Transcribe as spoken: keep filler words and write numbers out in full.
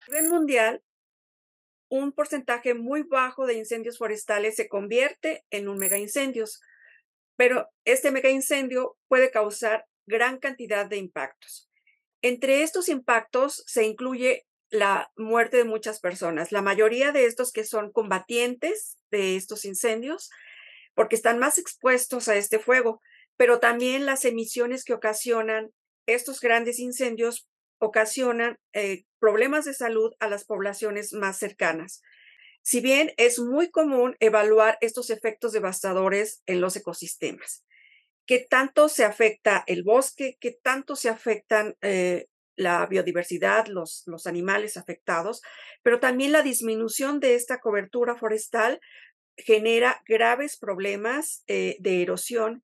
A nivel mundial, un porcentaje muy bajo de incendios forestales se convierte en un megaincendios, pero este megaincendio puede causar gran cantidad de impactos. Entre estos impactos se incluye la muerte de muchas personas, la mayoría de estos que son combatientes de estos incendios, porque están más expuestos a este fuego, pero también las emisiones que ocasionan estos grandes incendios ocasionan eh, problemas de salud a las poblaciones más cercanas. Si bien es muy común evaluar estos efectos devastadores en los ecosistemas, qué tanto se afecta el bosque, qué tanto se afectan eh, la biodiversidad, los, los animales afectados, pero también la disminución de esta cobertura forestal genera graves problemas eh, de erosión